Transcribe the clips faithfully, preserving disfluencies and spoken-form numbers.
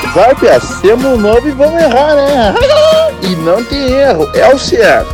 vai, Pia, semos novo e vamos errar, né? E não tem erro, é o certo.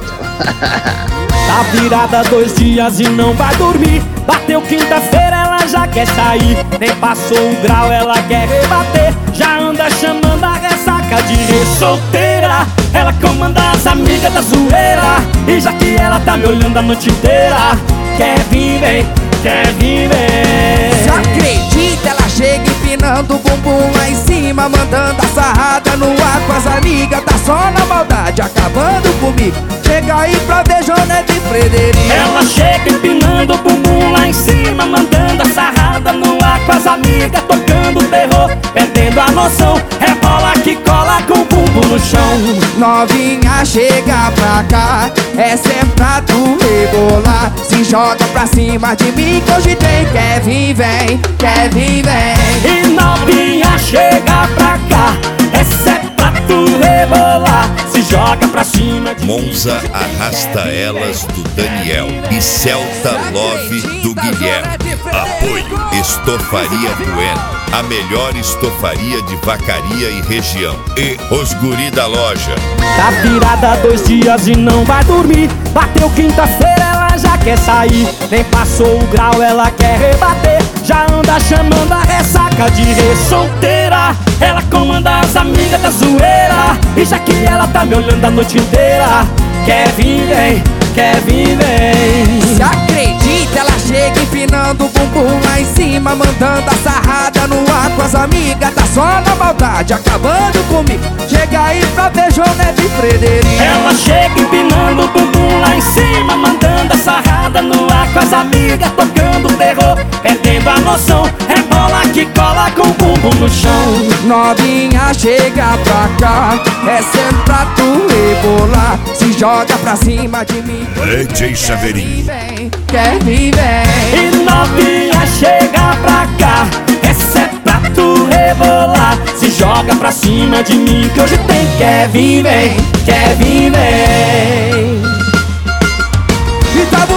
Tá virada dois dias e não vai dormir. Bateu quinta-feira, ela já quer sair. Nem passou o grau, ela quer rebater. Já anda chamando a ressaca de re-solteira. Ela comanda as amigas da zoeira. E já que ela tá me olhando a noite inteira, quer vir, vem, quer vir, vem. Você acredita? Ela chega empinando o bumbum lá em cima, mandando a sarrada no ar com as amigas. Tá só na maldade, acabando comigo. Chega aí pra ver Jonete e Frederico. Ela chega empinando o bumbum lá em cima, mandando a sarrada no ar com as amigas, tocando terror, perdendo a noção. Rebola que cola com o bumbum no chão. Novinha, chega pra cá, essa é pra tu rebolar. Se joga pra cima de mim que hoje tem. Quer vir, vem, quer vir, vem. E novinha, chega pra cá, essa é pra tu rebolar. Se joga pra cima de Monza Arrasta Elas do Daniel e Celta Love do Guilherme. Apoio Estofaria Bueno, a melhor estofaria de Vacaria e região. E os guri da loja. Tá virada dois dias e não vai dormir. Bateu quinta-feira, ela já quer sair. Nem passou o grau, ela quer rebater. Já anda chamando a ressaca de re-solteira. Ela comanda as amigas da zoeira. E já que ela tá me olhando a noite inteira, quer vir, vem, quer vir, vem. Se acredita? Ela chega empinando o bumbum lá em cima, mandando a sarrada no ar com as amigas. Tá só na maldade, acabando comigo. Chega aí pra ver Jonete e Frederico. Ela chega empinando o bumbum lá em cima, mandando a sarrada no ar com as amigas, tocando terror, perdendo a noção. Rebola que cola com o bumbum no chão. Novinha, chega pra cá, é sempre pra tu rebolar. Se joga pra cima de mim. D J Chaveirinho. Quer vir, vem. E novinha, chega pra cá, essa é pra tu rebolar. Se joga pra cima de mim que hoje tem. Quer vir, vem, quer vir, vem. E tá